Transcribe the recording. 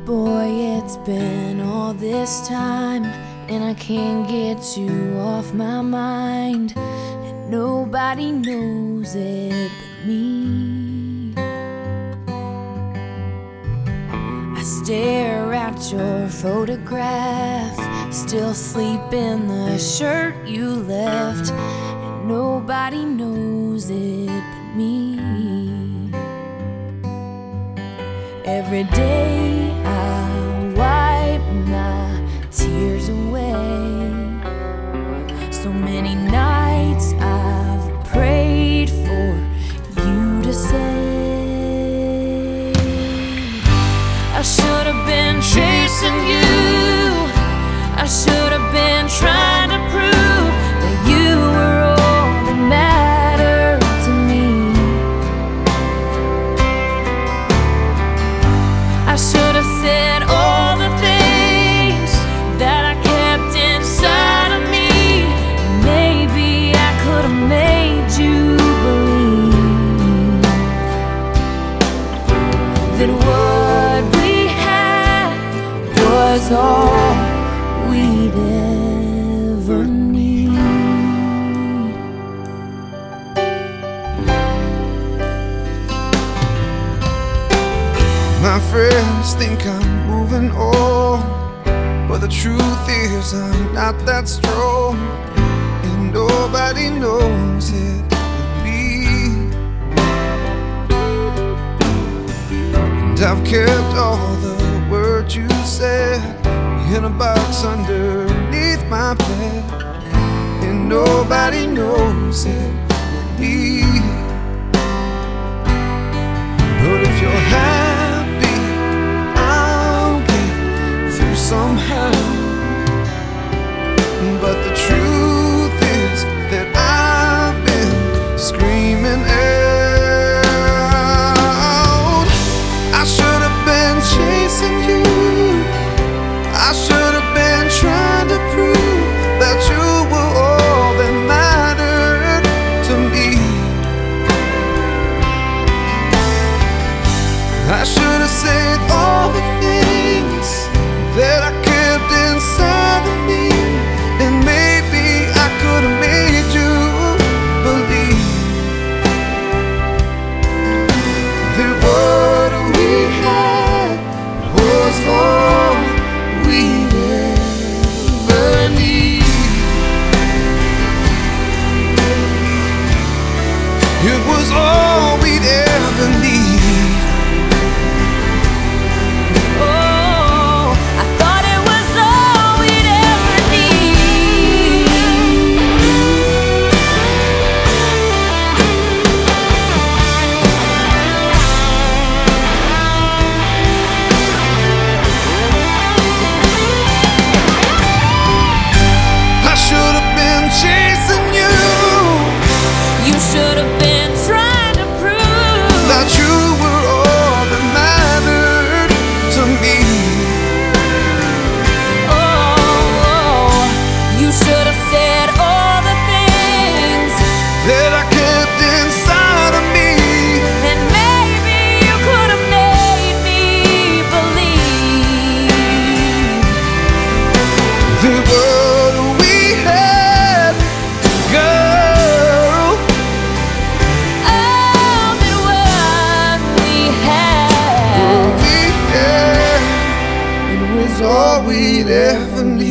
Boy, it's been all this time, and I can't get you off my mind, and nobody knows it but me. I stare at your photograph, still sleep in the shirt you left, and nobody knows it but me. Every day I wipe my tears away. So many nights I've prayed for you to say I should have been chasing you. I should have been trying to prove that you were all that mattered to me. I should have said all the things that I kept inside of me. Maybe I could have made you believe that what we had was all we'd ever need. My friends think I'm moving on, but the truth is I'm not that strong, and nobody knows it but me. And I've kept all the words you said in a box underneath my bed, and nobody knows it but me. But if you're happy, I'll get through somehow. But the truth is that I've been screaming out. I should have been chasing you. I should have been trying to prove that you were all that mattered to me. I should have said all the things that I kept inside of me, and maybe I could have made you believe that what we had was all we'd ever need. It was all we'd ever need. All we'd ever need.